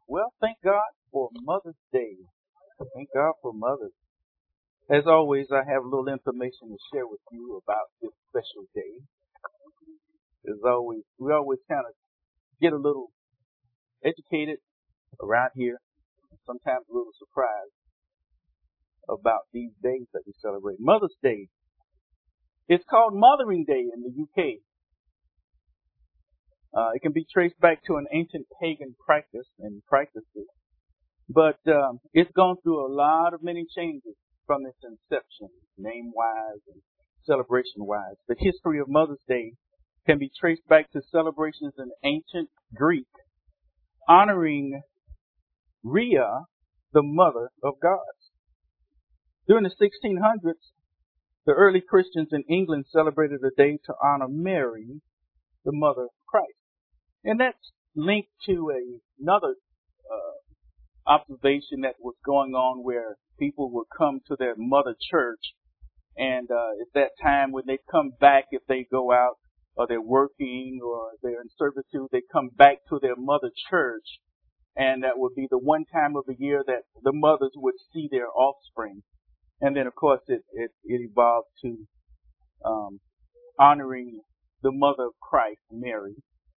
Well, thank God for Mother's Day. Thank God for Mother's. As always, I have a little information to share with you about this special day. As always, we always kind of get a little educated around here, and sometimes a little surprised about these days that we celebrate. Mother's Day. It's called Mothering Day in the UK. It can be traced back to an ancient pagan practice and practices, but it's gone through a lot of many changes from its inception, name-wise and celebration-wise. The history of Mother's Day can be traced back to celebrations in ancient Greek, honoring Rhea, the mother of gods. During the 1600s, the early Christians in England celebrated a day to honor Mary, the mother of Christ. And that's linked to another observation that was going on where people would come to their mother church. And at that time when they come back, if they go out or they're working or they're in servitude, they come back to their mother church. And that would be the one time of the year that the mothers would see their offspring. And then, of course, it evolved to honoring the mother of Christ, Mary.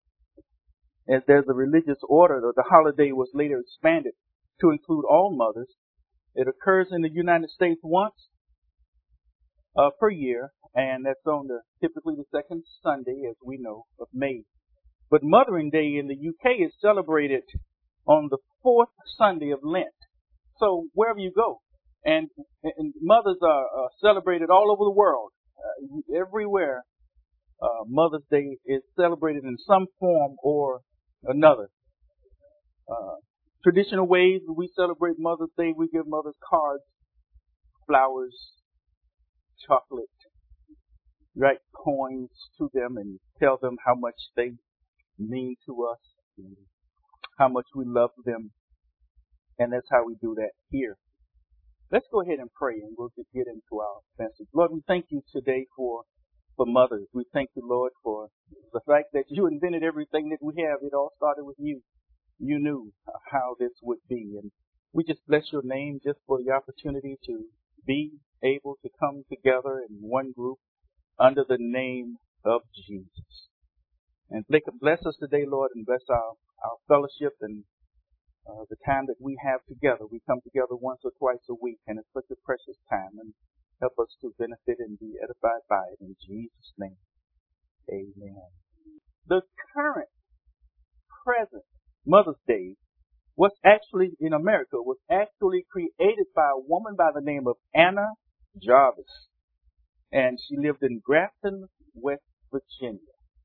As there's a religious order, the holiday was later expanded to include all mothers. It occurs in the United States once per year, and that's on typically the second Sunday, as we know, of May. But Mothering Day in the UK is celebrated on the fourth Sunday of Lent. So wherever you go, and mothers are celebrated all over the world, everywhere. Mother's Day is celebrated in some form or another. Traditional ways we celebrate Mother's Day, we give mothers cards, flowers, chocolate, write poems to them and tell them how much they mean to us and how much we love them. And that's how we do that here. Let's go ahead and pray and we'll get into our message. Lord, we thank you today for mothers. We thank you, Lord, for the fact that you invented everything that we have. It all started with you. You knew how this would be. And we just bless your name just for the opportunity to be able to come together in one group under the name of Jesus. And bless us today, Lord, and bless our fellowship and the time that we have together. We come together once or twice a week, and it's such a precious time. And help us to benefit and be edified by it. In Jesus' name, amen. The present Mother's Day was actually, in America, was actually created by a woman by the name of Anna Jarvis. And she lived in Grafton, West Virginia.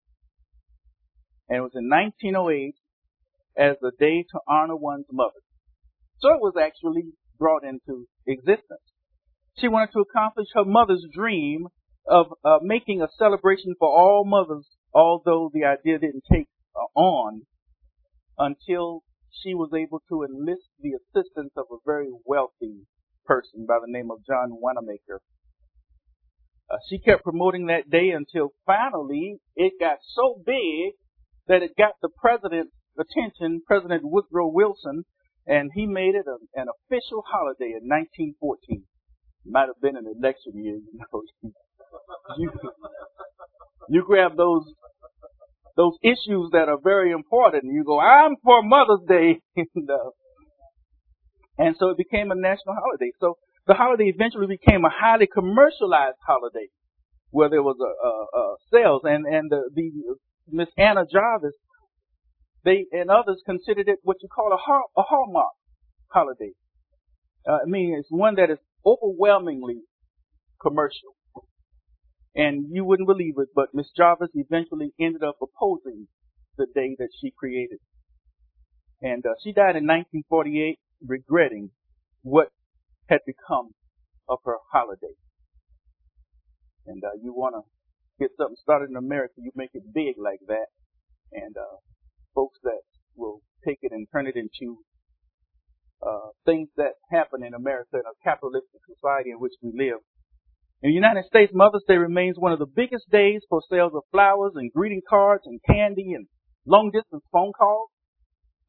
And it was in 1908 as a day to honor one's mother. So it was actually brought into existence. She wanted to accomplish her mother's dream of making a celebration for all mothers, although the idea didn't take on until she was able to enlist the assistance of a very wealthy person by the name of John Wanamaker. She kept promoting that day until finally it got so big that it got the president's attention, President Woodrow Wilson, and he made it an official holiday in 1914. Might have been an election year, you know. You grab those issues that are very important and you go, I'm for Mother's Day. And so it became a national holiday. So the holiday eventually became a highly commercialized holiday where there was a sales and the Miss Anna Jarvis, they and others considered it what you call a hallmark holiday. I mean, it's one that is overwhelmingly commercial. And you wouldn't believe it, but Miss Jarvis eventually ended up opposing the day that she created. And she died in 1948 regretting what had become of her holiday. And you want to get something started in America, you make it big like that. And folks that will take it and turn it into things that happen in America in a capitalistic society in which we live. In the United States, Mother's Day remains one of the biggest days for sales of flowers and greeting cards and candy and long-distance phone calls.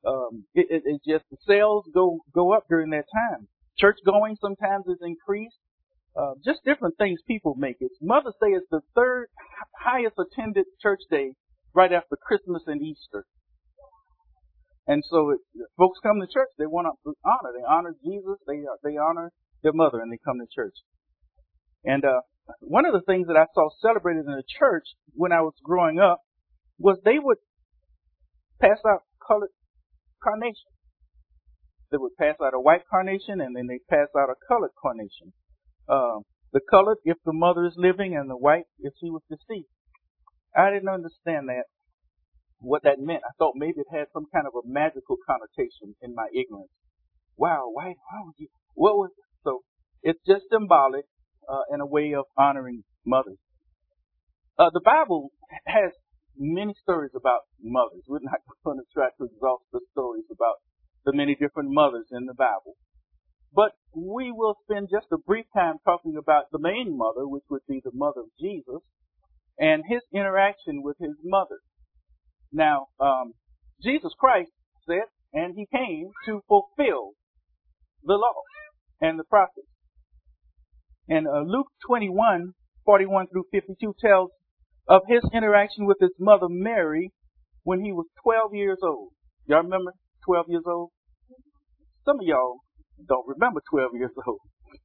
It's just the sales go up during that time. Church going sometimes is increased. Just different things people make it. Mother's Day is the third highest attended church day right after Christmas and Easter. And so folks come to church, they want to honor. They honor Jesus, they honor their mother, and they come to church. And one of the things that I saw celebrated in the church when I was growing up was they would pass out colored carnations. They would pass out a white carnation, and then they pass out a colored carnation. The colored if the mother is living, and the white if she was deceased. I didn't understand what that meant. I thought maybe it had some kind of a magical connotation in my ignorance. Wow, white, what was it? So it's just symbolic in a way of honoring mothers. The Bible has many stories about mothers. We're not going to try to exhaust the stories about the many different mothers in the Bible. But we will spend just a brief time talking about the main mother, which would be the mother of Jesus, and his interaction with his mother. Now, Jesus Christ said, and he came to fulfill the law and the prophets. And Luke 21:41 through 52 tells of his interaction with his mother Mary when he was 12 years old. Y'all remember 12 years old? Some of y'all don't remember 12 years old.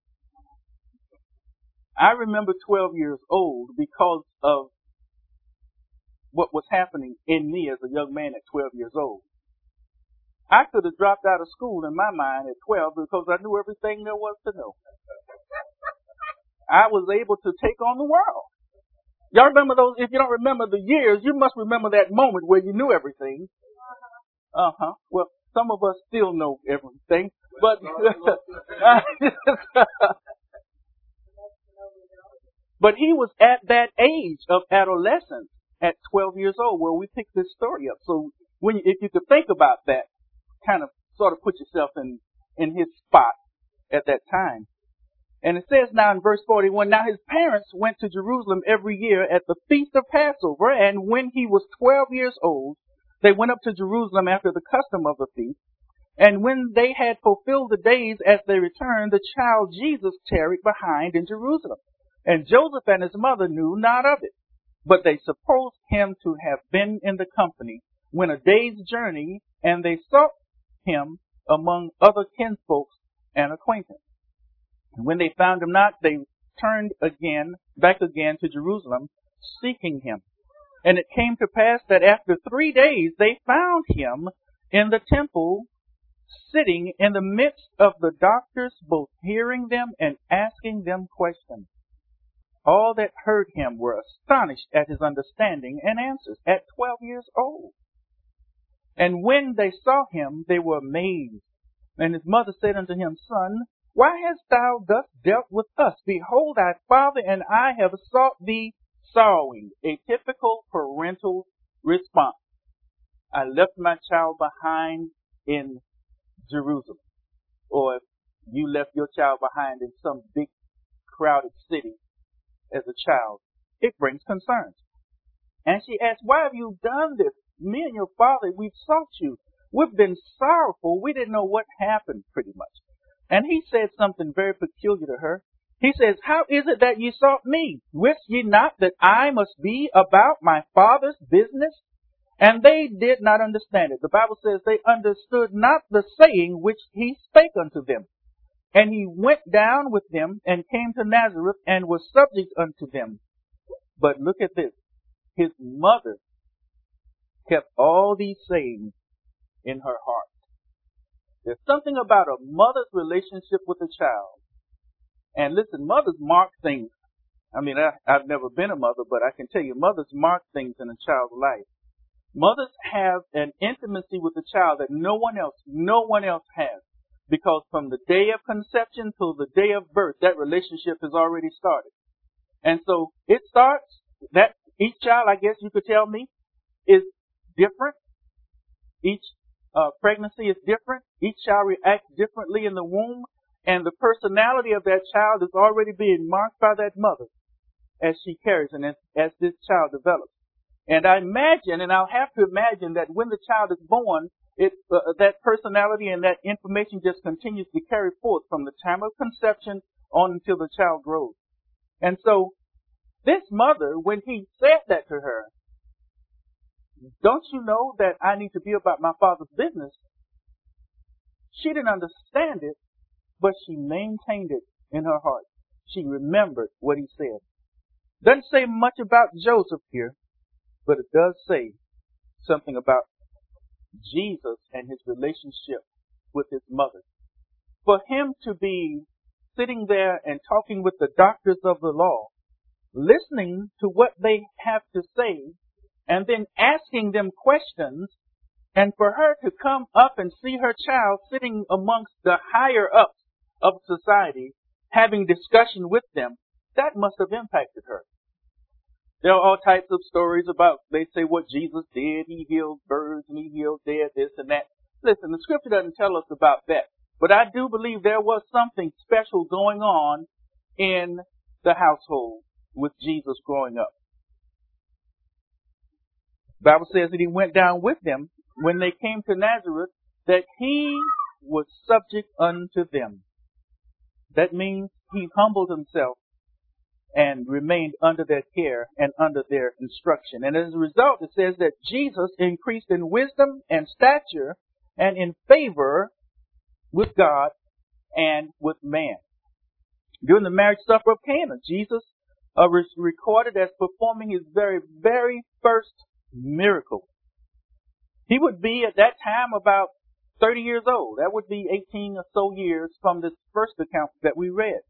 I remember 12 years old because of what was happening in me as a young man at 12 years old. I could have dropped out of school in my mind at 12 because I knew everything there was to know. I was able to take on the world. Y'all remember those? If you don't remember the years, you must remember that moment where you knew everything. Well, some of us still know everything, but but he was at that age of adolescence at 12 years old where we picked this story up. So if you could think about that, kind of sort of put yourself in his spot at that time. And it says now in verse 41, now his parents went to Jerusalem every year at the feast of Passover, and when he was 12 years old, they went up to Jerusalem after the custom of the feast. And when they had fulfilled the days as they returned, the child Jesus tarried behind in Jerusalem. And Joseph and his mother knew not of it, but they supposed him to have been in the company when a day's journey, and they sought him among other kinsfolks and acquaintance. And when they found him not, they turned back again to Jerusalem, seeking him. And it came to pass that after 3 days they found him in the temple, sitting in the midst of the doctors, both hearing them and asking them questions. All that heard him were astonished at his understanding and answers at 12 years old. And when they saw him, they were amazed. And his mother said unto him, Son, why hast thou thus dealt with us? Behold, thy father and I have sought thee sorrowing. A typical parental response. I left my child behind in Jerusalem. Or if you left your child behind in some big crowded city as a child, it brings concerns. And she asked, why have you done this? Me and your father, we've sought you. We've been sorrowful. We didn't know what happened, pretty much. And he said something very peculiar to her. He says, how is it that ye sought me? Wist ye not that I must be about my father's business? And they did not understand it. The Bible says they understood not the saying which he spake unto them. And he went down with them and came to Nazareth and was subject unto them. But look at this. His mother kept all these sayings in her heart. There's something about a mother's relationship with a child. And listen, mothers mark things. I mean, I've never been a mother, but I can tell you, mothers mark things in a child's life. Mothers have an intimacy with the child that no one else has. Because from the day of conception till the day of birth, that relationship has already started. And so it starts that each child, I guess you could tell me, is different. Each pregnancy is different. Each child reacts differently in the womb. And the personality of that child is already being marked by that mother as she carries and as this child develops. And I imagine, and I'll have to imagine that when the child is born, that personality and that information just continues to carry forth from the time of conception on until the child grows. And so this mother, when he said that to her, don't you know that I need to be about my Father's business? She didn't understand it, but she maintained it in her heart. She remembered what he said. Doesn't say much about Joseph here, but it does say something about Jesus and his relationship with his mother. For him to be sitting there and talking with the doctors of the law, listening to what they have to say, and then asking them questions, and for her to come up and see her child sitting amongst the higher ups of society, having discussion with them, that must have impacted her. There are all types of stories about, they say what Jesus did. He healed birds and he healed dead, this and that. Listen, the scripture doesn't tell us about that. But I do believe there was something special going on in the household with Jesus growing up. The Bible says that he went down with them when they came to Nazareth, that he was subject unto them. That means he humbled himself and remained under their care and under their instruction. And as a result, it says that Jesus increased in wisdom and stature and in favor with God and with man. During the marriage supper of Cana, Jesus was recorded as performing his very, very first miracle. He would be at that time about 30 years old. That would be 18 or so years from this first account that we read.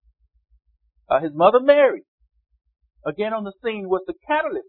His mother Mary, again on the scene, was the catalyst,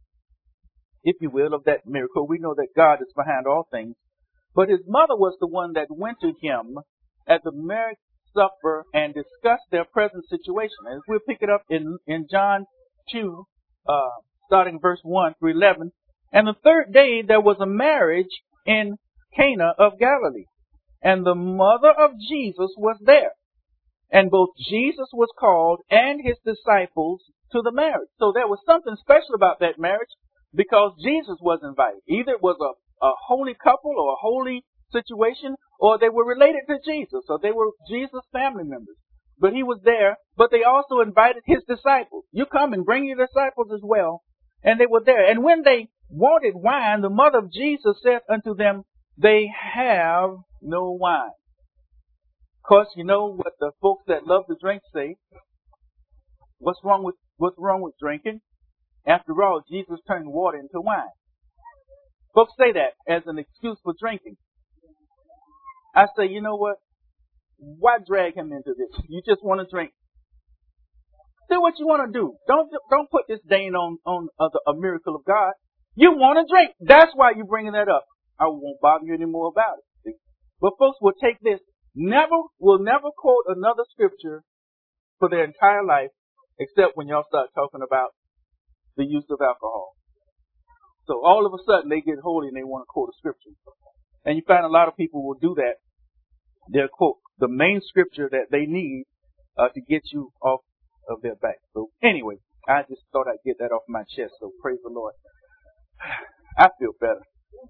if you will, of that miracle. We know that God is behind all things. But his mother was the one that went to him at the marriage supper and discussed their present situation. And we'll pick it up in John 2, starting verse 1 through 11. And the third day there was a marriage in Cana of Galilee, and the mother of Jesus was there. And both Jesus was called and his disciples to the marriage. So there was something special about that marriage because Jesus was invited. Either it was a holy couple or a holy situation, or they were related to Jesus, or they were Jesus' family members. But he was there, but they also invited his disciples. You come and bring your disciples as well. And they were there. And when they wanted wine, the mother of Jesus said unto them, they have no wine. Of course, you know what the folks that love to drink say. What's wrong with drinking? After all, Jesus turned water into wine. Folks say that as an excuse for drinking. I say, you know what? Why drag him into this? You just want to drink. Do what you want to do. Don't put this stain on a miracle of God. You want to drink. That's why you're bringing that up. I won't bother you anymore about it. See? But folks will take this. Will never quote another scripture for their entire life, except when y'all start talking about the use of alcohol. So all of a sudden they get holy and they want to quote a scripture. And you find a lot of people will do that. They'll quote the main scripture that they need to get you off of their back. So anyway, I just thought I'd get that off my chest. So praise the Lord. I feel better.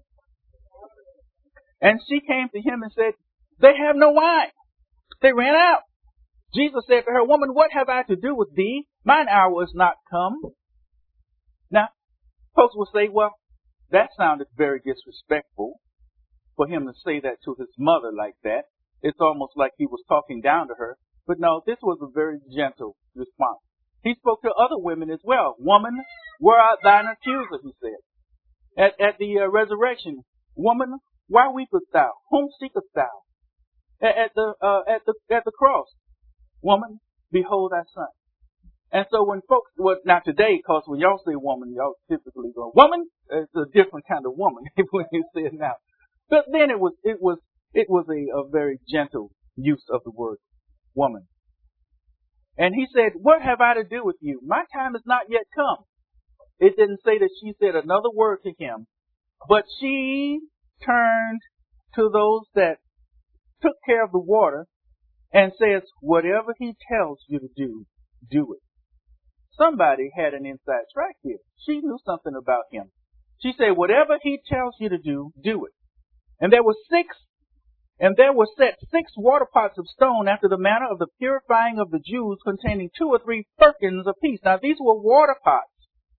And she came to him and said, they have no wine. They ran out. Jesus said to her, woman, what have I to do with thee? Mine hour is not come. Now, folks will say, well, that sounded very disrespectful for him to say that to his mother like that. It's almost like he was talking down to her. But no, this was a very gentle response. He spoke to other women as well. Woman, where art thine accuser, he said. At the resurrection, woman, why weepest thou? Whom seekest thou? At the cross, woman, behold thy son. And so when folks, well, now today, cause when y'all say woman, y'all typically go, woman, it's a different kind of woman when you say it now. But then it was a very gentle use of the word woman. And he said, what have I to do with you? My time has not yet come. It didn't say that she said another word to him, but she turned to those that took care of the water and says, whatever he tells you to do, do it. somebody had an inside track here. She knew something about him. She said, whatever he tells you to do, do it. And there were set 6 water pots of stone after the manner of the purifying of the Jews, containing 2 or 3 firkins apiece. Now these were water pots.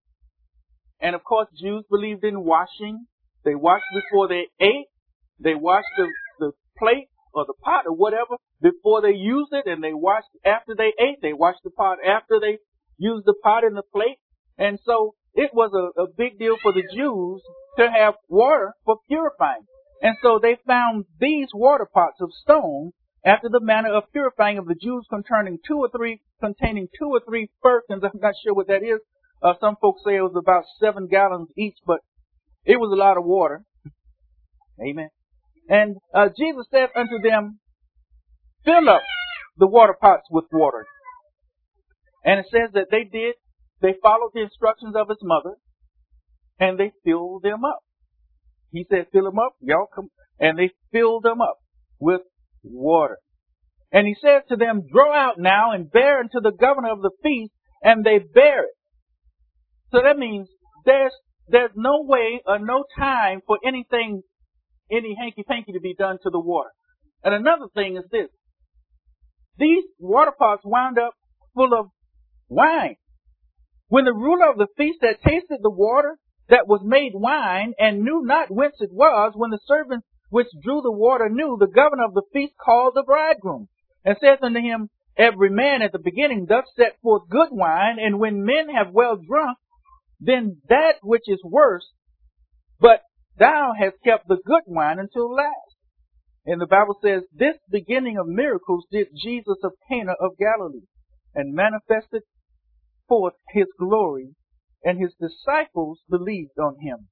And of course, Jews believed in washing. They washed before they ate. They washed the plate or the pot or whatever before they used it, and they washed after they ate. They washed the pot after they used the pot and the plate. And so it was a big deal for the Jews to have water for purifying. And so they found these water pots of stone after the manner of purifying of the Jews, containing 2 or 3 firkins. I'm not sure what that is. Some folks say it was about 7 gallons each, but it was a lot of water. Amen. And Jesus said unto them, fill up the water pots with water. And it says that they did. They followed the instructions of his mother, and they filled them up. He said, fill them up, y'all come. And they filled them up with water. And he said to them, draw out now and bear unto the governor of the feast, and they bear it. So that means there's no way or no time for any hanky-panky to be done to the water. And another thing is this. These water pots wound up full of wine. When the ruler of the feast had tasted the water that was made wine, and knew not whence it was, when the servants which drew the water knew, the governor of the feast called the bridegroom, and saith unto him, every man at the beginning doth set forth good wine, and when men have well drunk, then that which is worse, but thou hast kept the good wine until last. And the Bible says, this beginning of miracles did Jesus of Cana of Galilee, and manifested forth his glory, and his disciples believed on him.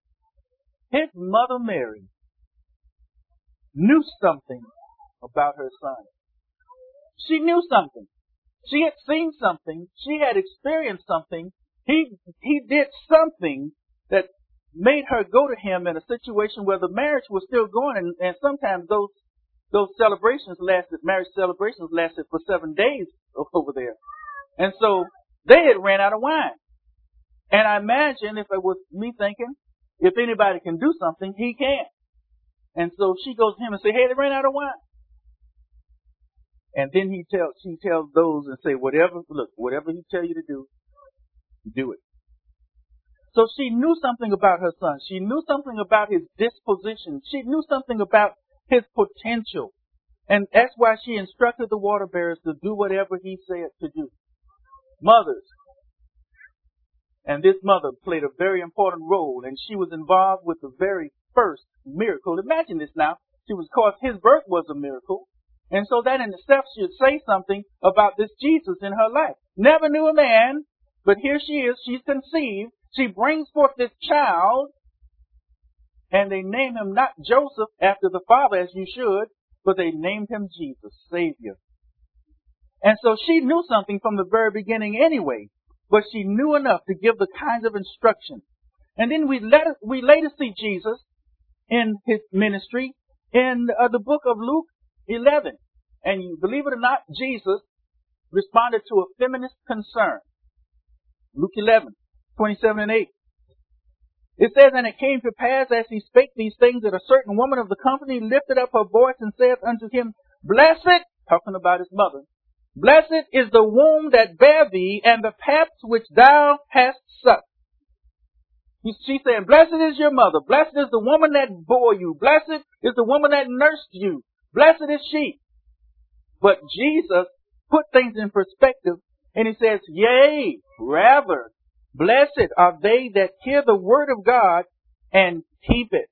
His mother Mary knew something about her son. She knew something. She had seen something. She had experienced something. He did something that made her go to him in a situation where the marriage was still going, and sometimes those marriage celebrations lasted for 7 days over there. And so they had ran out of wine. And I imagine, if it was me thinking, if anybody can do something, he can. And so she goes to him and says, hey, they ran out of wine. And then she tells those and say, whatever he tell you to do, do it. So she knew something about her son. She knew something about his disposition. She knew something about his potential. And that's why she instructed the water bearers to do whatever he said to do. Mothers. And this mother played a very important role, and she was involved with the very first miracle. Imagine this now. Of course, his birth was a miracle. And so that in itself should say something about this Jesus in her life. Never knew a man, but here she is. She's conceived. She brings forth this child, and they name him not Joseph after the father as you should, but they named him Jesus, Savior. And so she knew something from the very beginning anyway, but she knew enough to give the kinds of instruction. And then we later see Jesus in his ministry in the book of Luke 11. And you believe it or not, Jesus responded to a feminist concern. Luke 11, 27 and 8. It says, and it came to pass as he spake these things that a certain woman of the company lifted up her voice and saith unto him, blessed, talking about his mother, blessed is the womb that bare thee, and the paps which thou hast sucked. She's saying, blessed is your mother. Blessed is the woman that bore you. Blessed is the woman that nursed you. Blessed is she. But Jesus put things in perspective, and he says, yea, rather, blessed are they that hear the word of God and keep it.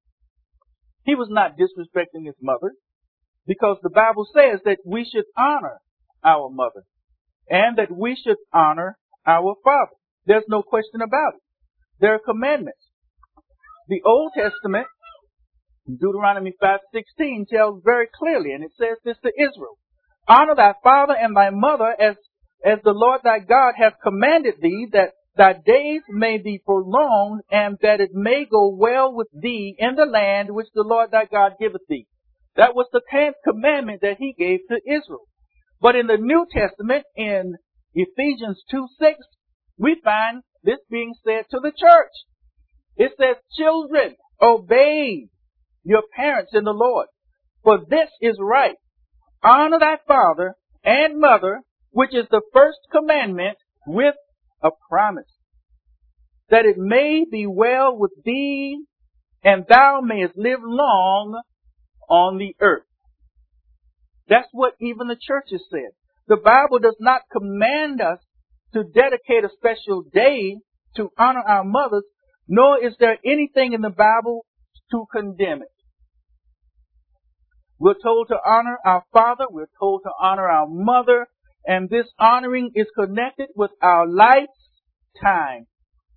He was not disrespecting his mother, because the Bible says that we should honor our mother and that we should honor our father. There's no question about it. There are commandments. The Old Testament, Deuteronomy 5:16, tells very clearly, and it says this to Israel, honor thy father and thy mother as the Lord thy God hath commanded thee, that thy days may be prolonged, and that it may go well with thee in the land which the Lord thy God giveth thee. That was the 10th commandment that he gave to Israel. But in the New Testament, in Ephesians 2:6, we find this being said to the church. It says, children, obey your parents in the Lord, for this is right. Honor thy father and mother, which is the first commandment, with a promise, that it may be well with thee, and thou mayest live long on the earth. That's what even the churches said. The Bible does not command us to dedicate a special day to honor our mothers, nor is there anything in the Bible to condemn it. We're told to honor our father, we're told to honor our mother, and this honoring is connected with our lifetime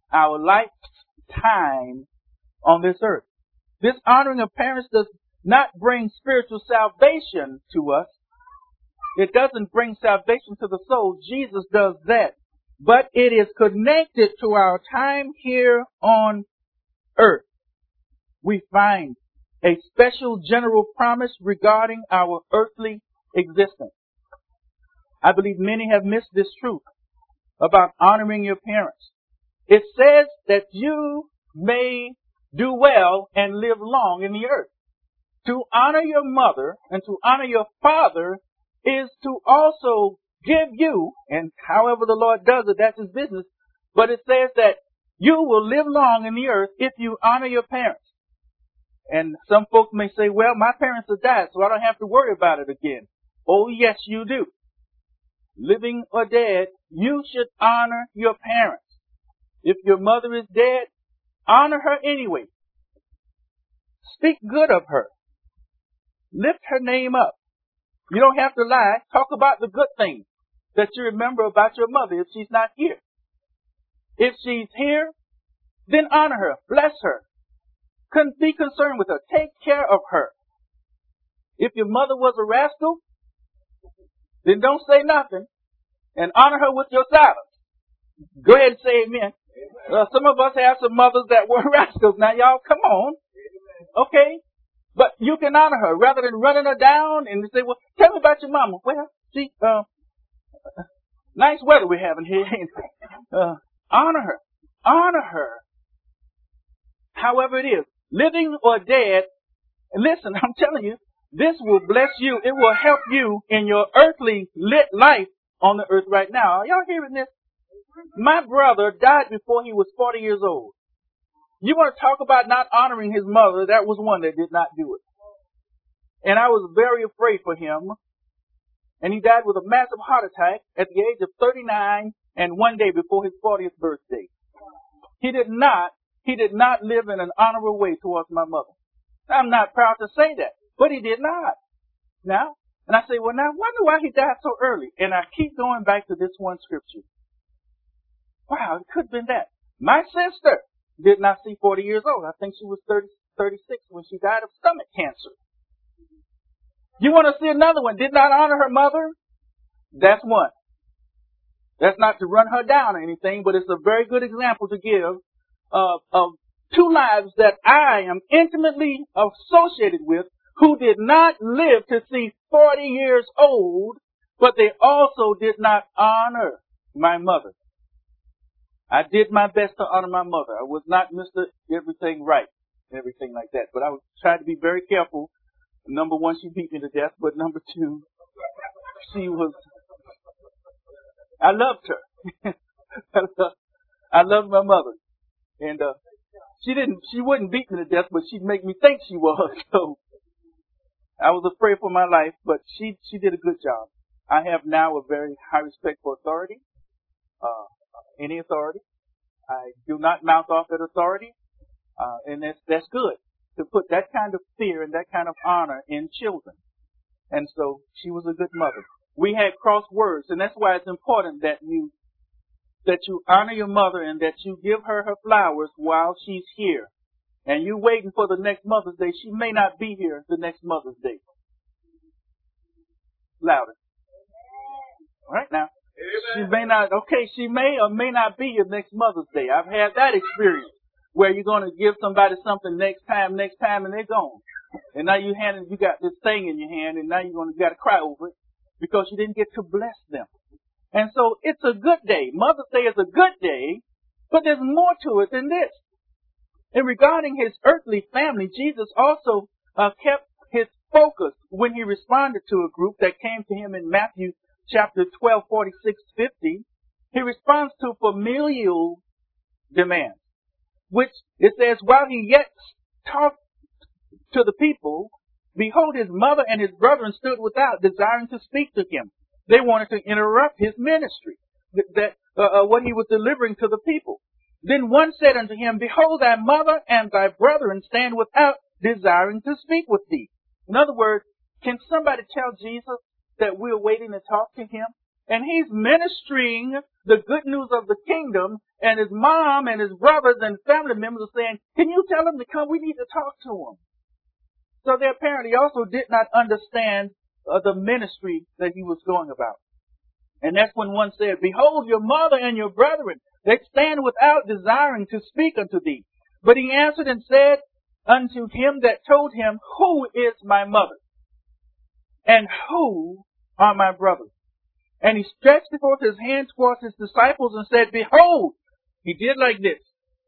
on this earth. This honoring of parents does not bring spiritual salvation to us. It doesn't bring salvation to the soul. Jesus does that. But it is connected to our time here on earth. We find a special general promise regarding our earthly existence. I believe many have missed this truth about honoring your parents. It says that you may do well and live long in the earth. To honor your mother and to honor your father is to also give you, and however the Lord does it, that's His business, but it says that you will live long in the earth if you honor your parents. And some folks may say, well, my parents have died, so I don't have to worry about it again. Oh, yes, you do. Living or dead, you should honor your parents. If your mother is dead, honor her anyway. Speak good of her. Lift her name up. You don't have to lie. Talk about the good things that you remember about your mother if she's not here. If she's here, then honor her. Bless her. Be concerned with her. Take care of her. If your mother was a rascal, then don't say nothing and honor her with your silence. Go ahead and say amen. Some of us have some mothers that were rascals. Now, y'all, come on. Okay? But you can honor her rather than running her down and say, well, tell me about your mama. Well, she, nice weather we're having here. Honor her. Honor her. However it is, living or dead. And listen, I'm telling you, this will bless you. It will help you in your earthly lit life on the earth right now. Are y'all hearing this? My brother died before he was 40 years old. You want to talk about not honoring his mother? That was one that did not do it. And I was very afraid for him. And he died with a massive heart attack at the age of 39 and one day before his 40th birthday. He did not live in an honorable way towards my mother. I'm not proud to say that, but he did not. Now, and I say, well, now, wonder why he died so early. And I keep going back to this one scripture. Wow, it could have been that. My sister did not see 40 years old. I think she was 36 when she died of stomach cancer. You want to see another one? Did not honor her mother? That's one. That's not to run her down or anything, but it's a very good example to give of two lives that I am intimately associated with who did not live to see 40 years old, but they also did not honor my mother. I did my best to honor my mother. I was not Mr. Everything Right and everything like that, but I was trying to be very careful. Number one, she beat me to death, but number two, I loved her. I loved my mother. And she wouldn't beat me to death, but she'd make me think she was. So I was afraid for my life, but she did a good job. I have now a very high respect for authority, any authority. I do not mouth off at authority, and that's good to put that kind of fear and that kind of honor in children. And so she was a good mother. We had crossed words, and that's why it's important that you honor your mother and that you give her flowers while she's here. And you waiting for the next Mother's Day. She may not be here the next Mother's Day. Louder. All right now. She may or may not be here next Mother's Day. I've had that experience where you're going to give somebody something next time, and they're gone. And now you got this thing in your hand, and now you got to cry over it because you didn't get to bless them. And so it's a good day. Mother's Day is a good day, but there's more to it than this. And regarding his earthly family, Jesus also kept his focus when he responded to a group that came to him in Matthew chapter 12, 46, 50. He responds to familial demands, which it says, while he yet talked to the people, behold, his mother and his brethren stood without, desiring to speak to him. They wanted to interrupt his ministry, what he was delivering to the people. Then one said unto him, behold, thy mother and thy brethren stand without, desiring to speak with thee. In other words, can somebody tell Jesus that we're waiting to talk to him? And he's ministering the good news of the kingdom, and his mom and his brothers and family members are saying, can you tell him to come? We need to talk to him. So they apparently also did not understand the ministry that he was going about. And that's when one said, behold, your mother and your brethren, they stand without, desiring to speak unto thee. But he answered and said unto him that told him, who is my mother? And who are my brothers? And he stretched forth his hand towards his disciples and said, behold, he did like this.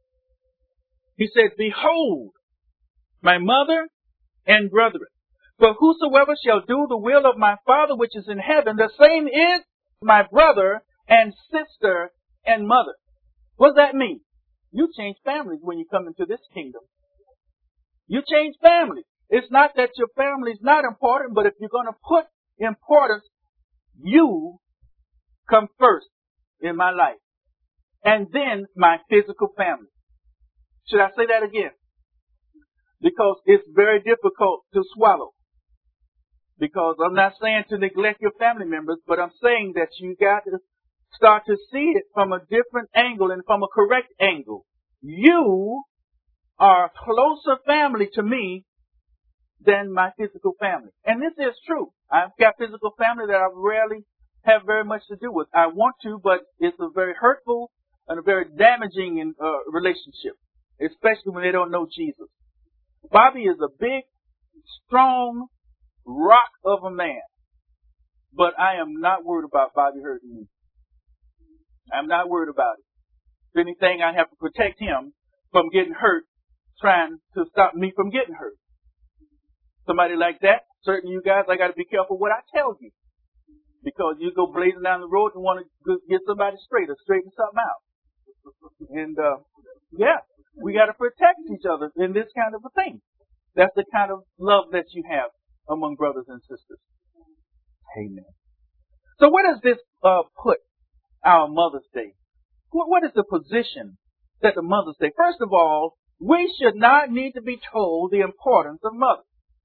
He said, behold, my mother and brethren. For whosoever shall do the will of my Father which is in heaven, the same is my brother and sister and mother. What does that mean? You change families when you come into this kingdom. You change families. It's not that your family is not important, but if you're going to put importance, you come first in my life. And then my physical family. Should I say that again? Because it's very difficult to swallow. Because I'm not saying to neglect your family members, but I'm saying that you got to start to see it from a different angle and from a correct angle. You are a closer family to me than my physical family. And this is true. I've got physical family that I rarely have very much to do with. I want to, but it's a very hurtful and a very damaging relationship, especially when they don't know Jesus. Bobby is a big, strong rock of a man, but I am not worried about Bobby hurting me. I'm not worried about it. If anything, I have to protect him from getting hurt, trying to stop me from getting hurt. Somebody like that, certain you guys, I got to be careful what I tell you. Because you go blazing down the road and want to get somebody straight or straighten something out. And, yeah, we got to protect each other in this kind of a thing. That's the kind of love that you have among brothers and sisters. Amen. So where does this put our Mother's Day? What is the position that the Mother's Day? First of all, we should not need to be told the importance of mothers.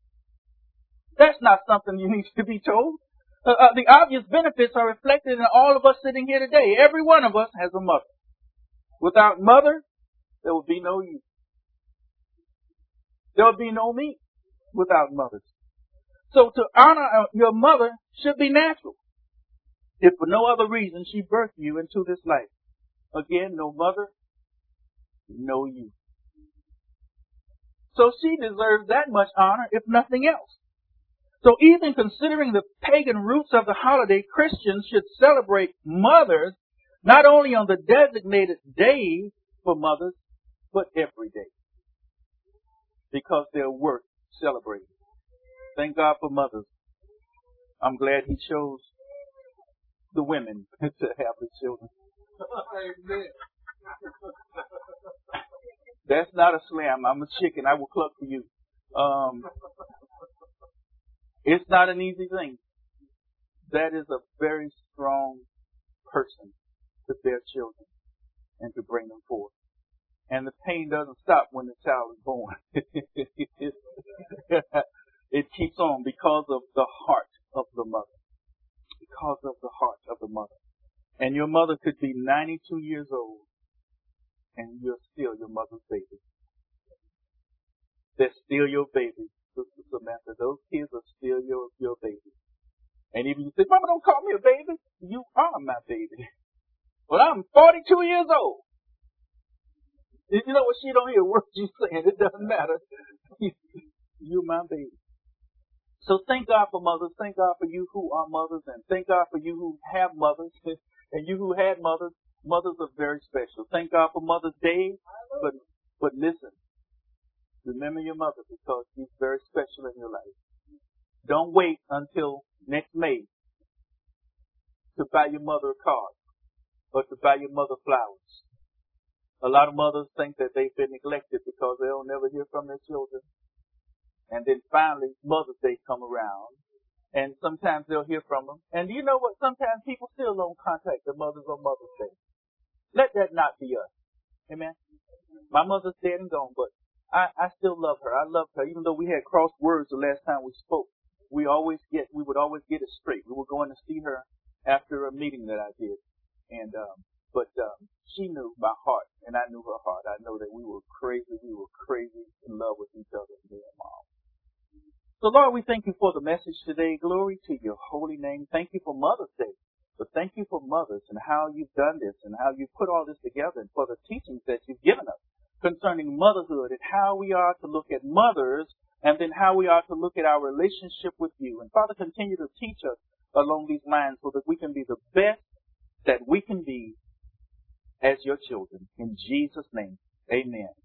That's not something you need to be told. The obvious benefits are reflected in all of us sitting here today. Every one of us has a mother. Without mother, there would be no you. There would be no me without mothers. So to honor your mother should be natural. If for no other reason she birthed you into this life. Again, no mother, no you. So she deserves that much honor, if nothing else. So even considering the pagan roots of the holiday, Christians should celebrate mothers not only on the designated day for mothers, but every day. Because they're worth celebrating. Thank God for mothers. I'm glad He chose the women to have the children. Amen. That's not a slam. I'm a chicken. I will cluck for you. It's not an easy thing. That is a very strong person to bear children and to bring them forth. And the pain doesn't stop when the child is born. It keeps on because of the heart of the mother. Because of the heart of the mother. And your mother could be 92 years old and you're still your mother's baby. They're still your baby, Sister Samantha. Those kids are still your baby. And even you say, Mama, don't call me a baby. You are my baby. Well, I'm 42 years old. You know what? She don't hear words you saying. It doesn't matter. You're my baby. So thank God for mothers. Thank God for you who are mothers, and thank God for you who have mothers, and you who had mothers. Mothers are very special. Thank God for Mother's Day, but listen, remember your mother because she's very special in your life. Don't wait until next May to buy your mother a card or to buy your mother flowers. A lot of mothers think that they've been neglected because they'll never hear from their children. And then finally, Mother's Day come around, and sometimes they'll hear from them. And you know what? Sometimes people still don't contact their mothers on Mother's Day. Let that not be us. Amen. My mother's dead and gone, but I still love her. I loved her, even though we had crossed words the last time we spoke. We would always get it straight. We were going to see her after a meeting that I did, and but she knew my heart, and I knew her heart. I know that we were crazy in love with each other, me and Mom. So Lord, we thank you for the message today. Glory to your holy name. Thank you for Mother's Day. But thank you for mothers and how you've done this and how you've put all this together and for the teachings that you've given us concerning motherhood and how we are to look at mothers and then how we are to look at our relationship with you. And Father, continue to teach us along these lines so that we can be the best that we can be as your children. In Jesus' name, amen.